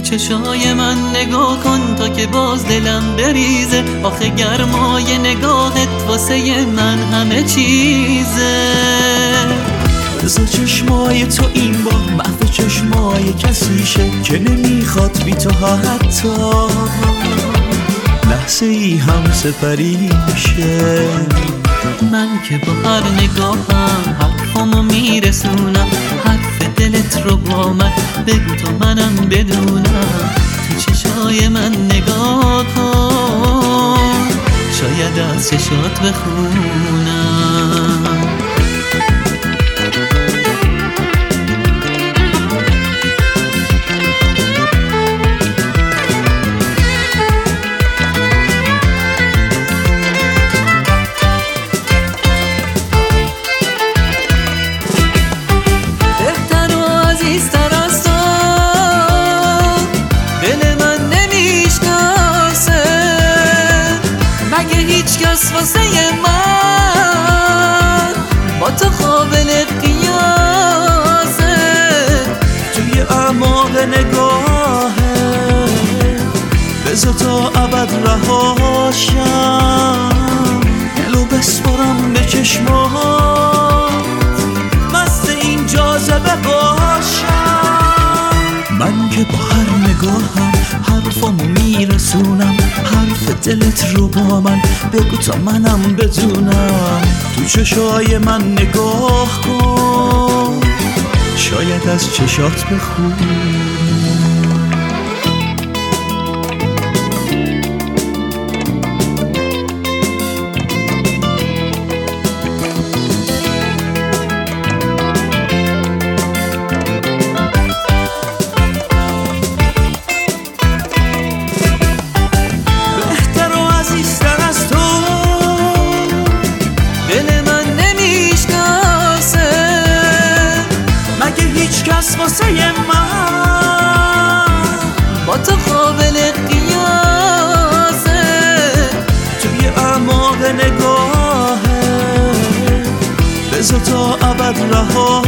چشای من نگاه کن تا که باز دلم بریزه. آخه گرمای نگاهت واسه من همه چیزه. بذار چشمای تو این بار محو چشمای کسی شه که نمیخواد بی تو حتی لحظه ای هم سپری شه. من که با هر نگاهم حرفامو میرسونم، حرف دلت رو با من بگو تا منم بدونم. تو چشای من نگاه کن، شاید از چشات بخونم. واسه من با تو قابل قیاسه. توی اعماق نگاهه بذار تا ابد رهاشم، دلو بسپارم به چشمات مست این جاذبه باشم. من که با هر نگاهم حرفامو میرسونم، حرف دلت رو با من بگو تا منم بدونم. تو چشای من نگاه کن، شاید از چشات بخونم. واسه من با تو قابل قیاسه. توی اعماق نگاهه بذار تا ابد رها